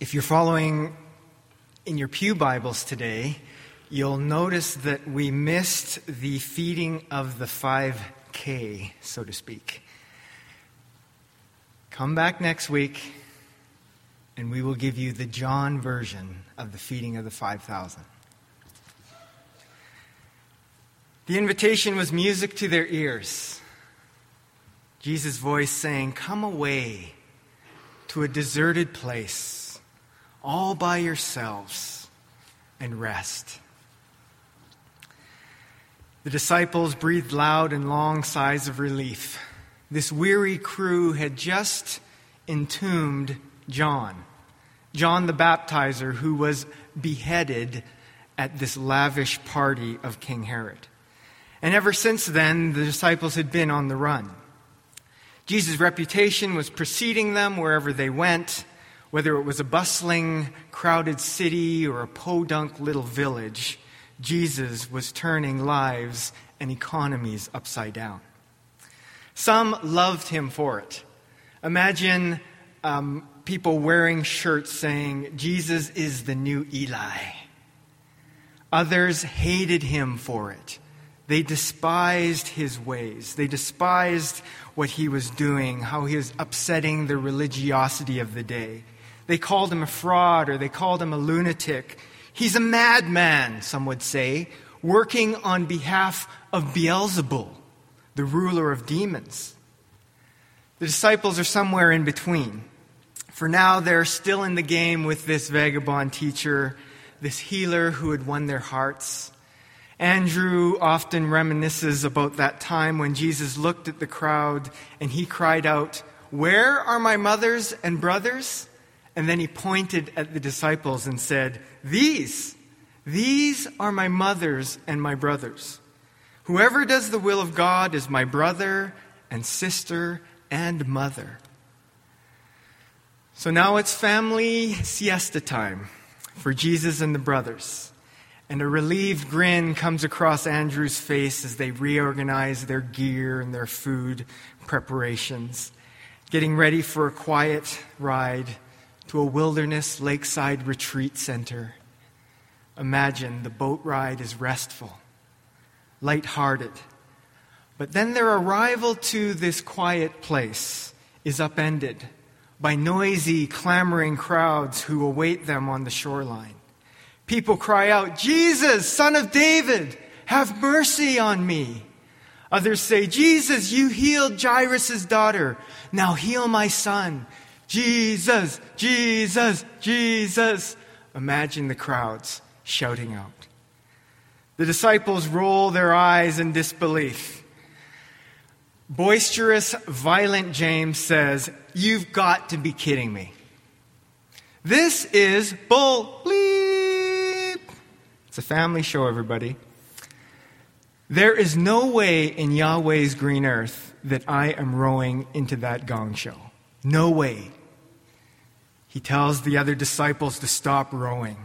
If you're following in your pew Bibles today, you'll notice that we missed the feeding of the 5K, so to speak. Come back next week, and we will give you the John version of the feeding of the 5,000. The invitation was music to their ears. Jesus' voice saying, "Come away to a deserted place, all by yourselves, and rest." The disciples breathed loud and long sighs of relief. This weary crew had just entombed John the Baptizer, who was beheaded at this lavish party of King Herod. And ever since then, the disciples had been on the run. Jesus' reputation was preceding them wherever they went, whether it was a bustling, crowded city or a podunk little village. Jesus was turning lives and economies upside down. Some loved him for it. Imagine people wearing shirts saying, "Jesus is the new Eli." Others hated him for it. They despised his ways. They despised what he was doing, how he was upsetting the religiosity of the day. They called him a fraud, or they called him a lunatic. He's a madman, some would say, working on behalf of Beelzebul, the ruler of demons. The disciples are somewhere in between. For now, they're still in the game with this vagabond teacher, this healer who had won their hearts. Andrew often reminisces about that time when Jesus looked at the crowd and he cried out, "Where are my mothers and brothers?" And then he pointed at the disciples and said, These are my mothers and my brothers. Whoever does the will of God is my brother and sister and mother." So now it's family siesta time for Jesus and the brothers. And a relieved grin comes across Andrew's face as they reorganize their gear and their food preparations, getting ready for a quiet ride to a wilderness lakeside retreat center. Imagine the boat ride is restful, lighthearted. But then their arrival to this quiet place is upended by noisy, clamoring crowds who await them on the shoreline. People cry out, "Jesus, Son of David, have mercy on me." Others say, "Jesus, you healed Jairus' daughter. Now heal my son." "Jesus, Jesus, Jesus." Imagine the crowds shouting out. The disciples roll their eyes in disbelief. Boisterous, violent James says, "You've got to be kidding me. This is bull bleep." It's a family show, everybody. "There is no way in Yahweh's green earth that I am rowing into that gong show. No way." He tells the other disciples to stop rowing.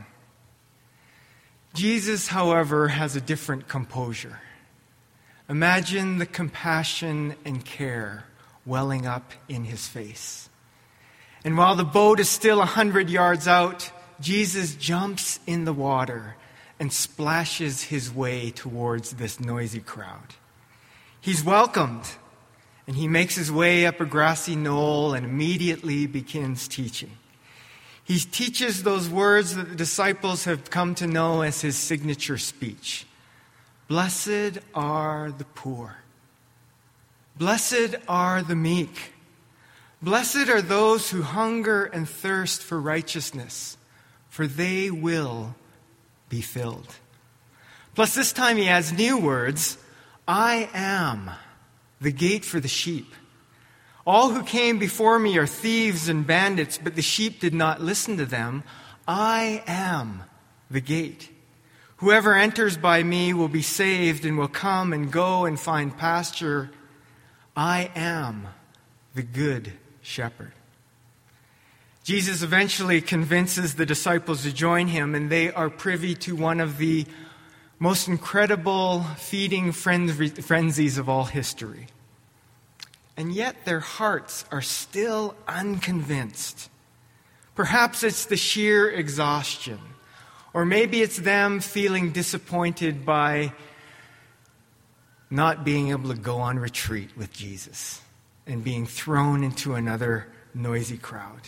Jesus, however, has a different composure. Imagine the compassion and care welling up in his face. And while the boat is still 100 yards out, Jesus jumps in the water and splashes his way towards this noisy crowd. He's welcomed, and he makes his way up a grassy knoll and immediately begins teaching. He teaches those words that the disciples have come to know as his signature speech. "Blessed are the poor. Blessed are the meek. Blessed are those who hunger and thirst for righteousness, for they will be filled." Plus this time he adds new words. "I am the gate for the sheep. All who came before me are thieves and bandits, but the sheep did not listen to them. I am the gate. Whoever enters by me will be saved and will come and go and find pasture. I am the good shepherd." Jesus eventually convinces the disciples to join him, and they are privy to one of the most incredible feeding frenzies of all history. And yet their hearts are still unconvinced. Perhaps it's the sheer exhaustion. Or maybe it's them feeling disappointed by not being able to go on retreat with Jesus and being thrown into another noisy crowd.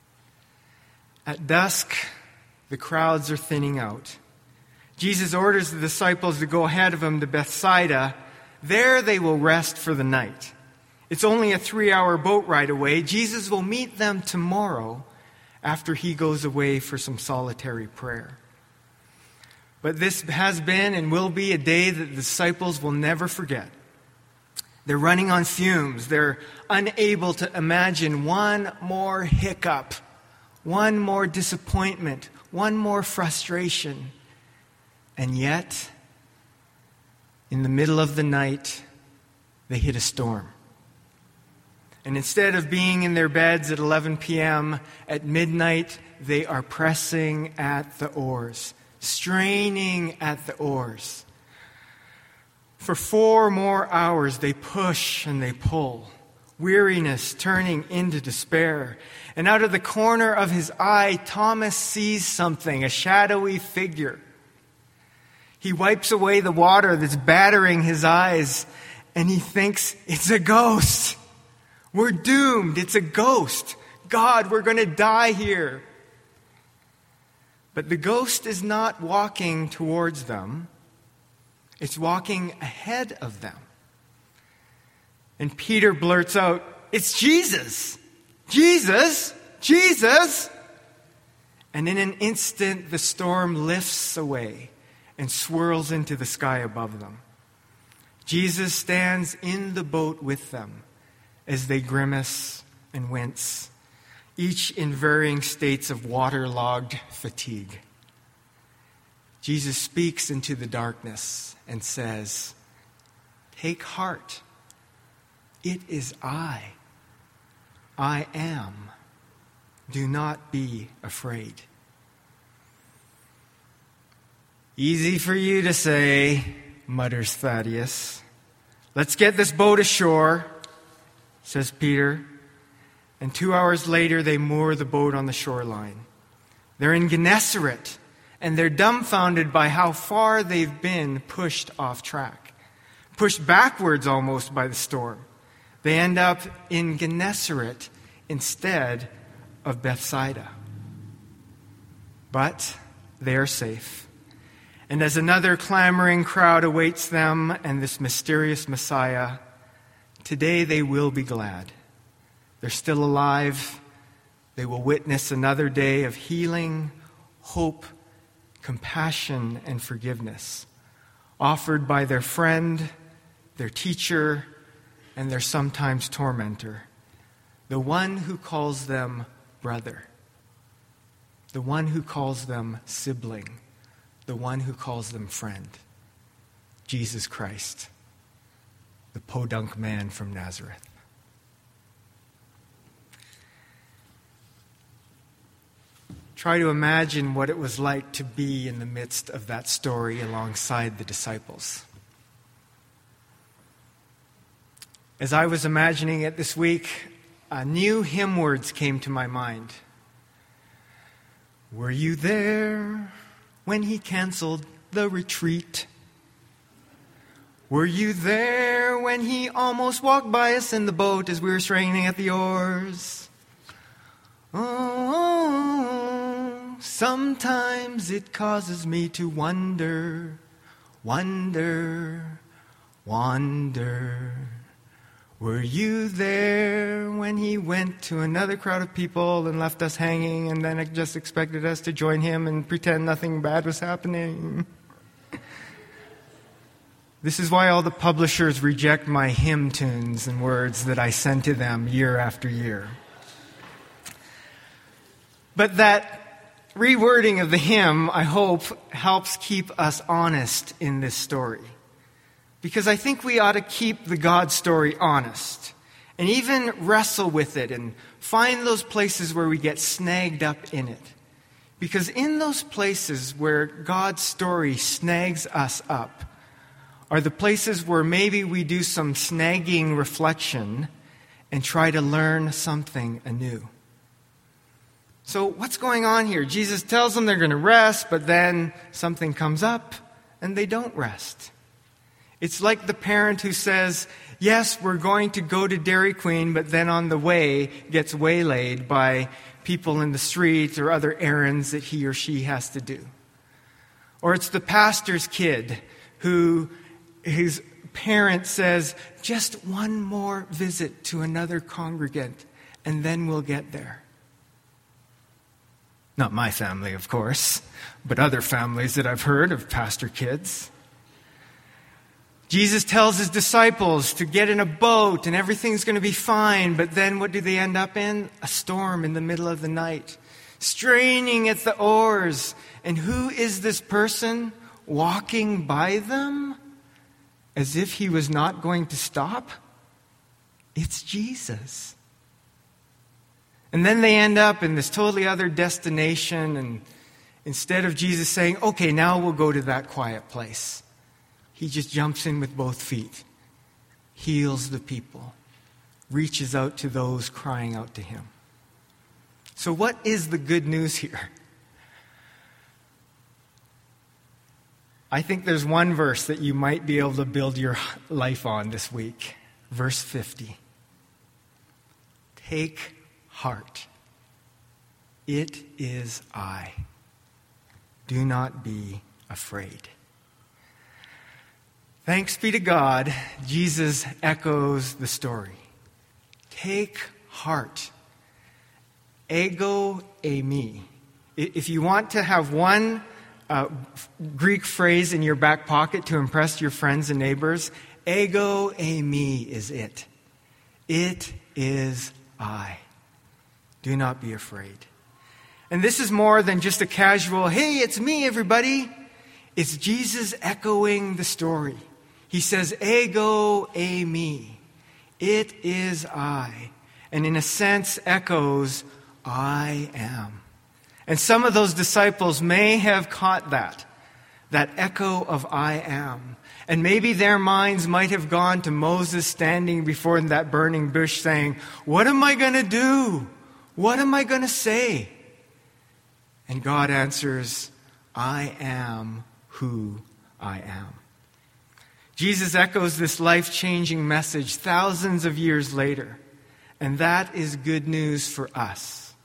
At dusk, the crowds are thinning out. Jesus orders the disciples to go ahead of him to Bethsaida. There they will rest for the night. It's only a 3-hour boat ride away. Jesus will meet them tomorrow after he goes away for some solitary prayer. But this has been and will be a day that the disciples will never forget. They're running on fumes. They're unable to imagine one more hiccup, one more disappointment, one more frustration. And yet, in the middle of the night, they hit a storm. And instead of being in their beds at 11 p.m., at midnight, they are pressing at the oars, straining at the oars. For 4 more hours, they push and they pull, weariness turning into despair. And out of the corner of his eye, Thomas sees something, a shadowy figure. He wipes away the water that's battering his eyes, and he thinks, it's a ghost. We're doomed. It's a ghost. God, we're going to die here. But the ghost is not walking towards them. It's walking ahead of them. And Peter blurts out, it's Jesus! Jesus! Jesus! And in an instant, the storm lifts away and swirls into the sky above them. Jesus stands in the boat with them as they grimace and wince, each in varying states of waterlogged fatigue. Jesus speaks into the darkness and says, take heart. It is I. I am. Do not be afraid. Easy for you to say, mutters Thaddeus. Let's get this boat ashore, says Peter. And 2 hours later, they moor the boat on the shoreline. They're in Gennesaret, and they're dumbfounded by how far they've been pushed off track, pushed backwards almost by the storm. They end up in Gennesaret instead of Bethsaida. But they are safe. And as another clamoring crowd awaits them and this mysterious Messiah, today they will be glad. They're still alive. They will witness another day of healing, hope, compassion, and forgiveness, offered by their friend, their teacher, and their sometimes tormentor, the one who calls them brother, the one who calls them sibling, the one who calls them friend, Jesus Christ, the podunk man from Nazareth. Try to imagine what it was like to be in the midst of that story alongside the disciples. As I was imagining it this week, new hymn words came to my mind. Were you there when he canceled the retreat? Were you there when he almost walked by us in the boat as we were straining at the oars? Oh, sometimes it causes me to wonder, wonder, wonder. Were you there when he went to another crowd of people and left us hanging and then just expected us to join him and pretend nothing bad was happening? This is why all the publishers reject my hymn tunes and words that I send to them year after year. But that rewording of the hymn, I hope, helps keep us honest in this story. Because I think we ought to keep the God story honest and even wrestle with it and find those places where we get snagged up in it. Because in those places where God's story snags us up are the places where maybe we do some snagging reflection and try to learn something anew. So what's going on here? Jesus tells them they're going to rest, but then something comes up and they don't rest. It's like the parent who says, yes, we're going to go to Dairy Queen, but then on the way gets waylaid by people in the street or other errands that he or she has to do. Or it's the pastor's kid who his parent says, just one more visit to another congregant and then we'll get there. Not my family, of course, but other families that I've heard of pastor kids. Jesus tells his disciples to get in a boat and everything's going to be fine, but then what do they end up in? A storm in the middle of the night, straining at the oars. And who is this person walking by them as if he was not going to stop? It's Jesus. And then they end up in this totally other destination, and instead of Jesus saying, okay, now we'll go to that quiet place, he just jumps in with both feet, heals the people, reaches out to those crying out to him. So what is the good news here? I think there's one verse that you might be able to build your life on this week. Verse 50. Take heart. It is I. Do not be afraid. Thanks be to God, Jesus echoes the story. Take heart. Ego eimi. If you want to have one Greek phrase in your back pocket to impress your friends and neighbors, ego eimi is it. It is I. Do not be afraid. And this is more than just a casual, hey, it's me, everybody. It's Jesus echoing the story. He says, ego eimi. It is I. And in a sense echoes, I am. And some of those disciples may have caught that echo of I am. And maybe their minds might have gone to Moses standing before that burning bush saying, what am I going to do? What am I going to say? And God answers, I am who I am. Jesus echoes this life-changing message thousands of years later. And that is good news for us.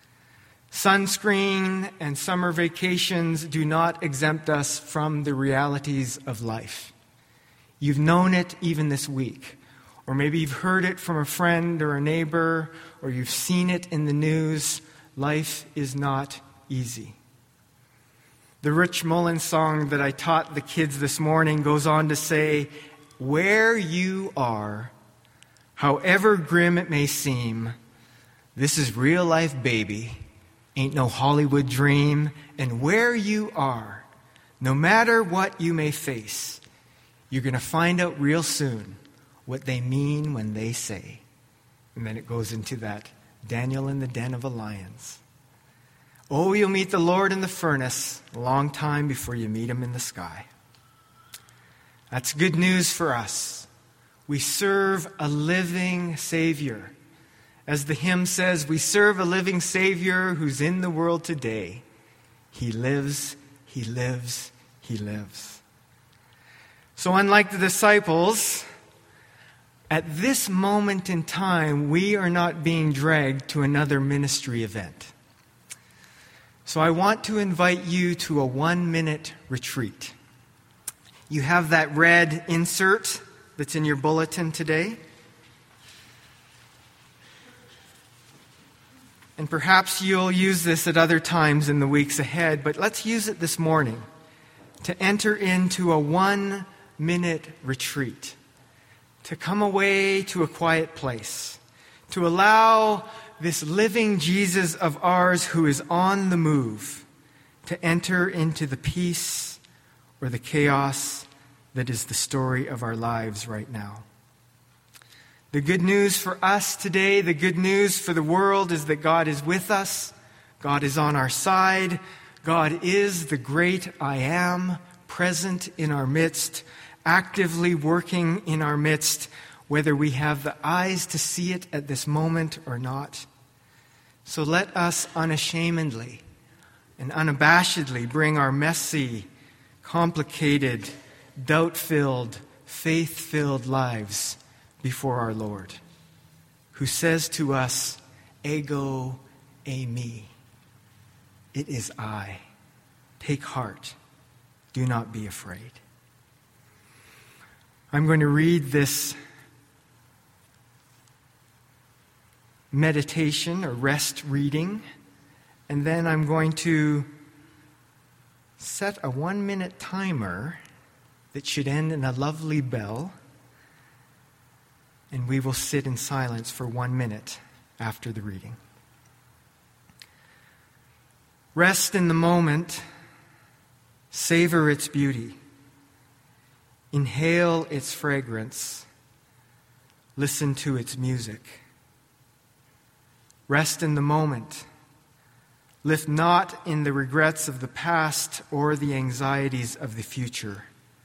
Sunscreen and summer vacations do not exempt us from the realities of life. You've known it even this week. Or maybe you've heard it from a friend or a neighbor, or you've seen it in the news. Life is not easy. The Rich Mullins song that I taught the kids this morning goes on to say, where you are, however grim it may seem, this is real life, baby. Ain't no Hollywood dream. And where you are, no matter what you may face, you're going to find out real soon what they mean when they say. And then it goes into that Daniel in the den of the lions. Oh, you'll meet the Lord in the furnace a long time before you meet him in the sky. That's good news for us. We serve a living Savior. As the hymn says, we serve a living Savior who's in the world today. He lives, he lives, he lives. So unlike the disciples, at this moment in time, we are not being dragged to another ministry event. So I want to invite you to a 1-minute retreat. You have that red insert that's in your bulletin today. And perhaps you'll use this at other times in the weeks ahead, but let's use it this morning to enter into a 1-minute retreat, to come away to a quiet place, to allow this living Jesus of ours who is on the move to enter into the peace or the chaos that is the story of our lives right now. The good news for us today, the good news for the world is that God is with us. God is on our side. God is the great I am, present in our midst, actively working in our midst, whether we have the eyes to see it at this moment or not. So let us unashamedly and unabashedly bring our messy, complicated, doubt-filled, faith-filled lives before our Lord, who says to us, Ego eimi. It is I. Take heart. Do not be afraid. I'm going to read this meditation or rest reading, and then I'm going to set a 1-minute timer that should end in a lovely bell, and we will sit in silence for 1 minute after the reading. Rest in the moment, savor its beauty, inhale its fragrance, listen to its music. Rest in the moment. Live not in the regrets of the past or the anxieties of the future.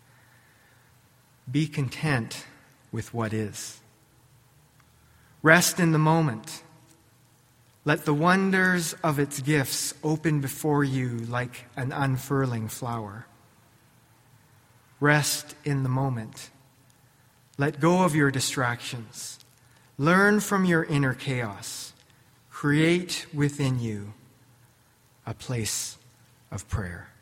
Be content with what is. Rest in the moment. Let the wonders of its gifts open before you like an unfurling flower. Rest in the moment. Let go of your distractions. Learn from your inner chaos. Create within you a place of prayer.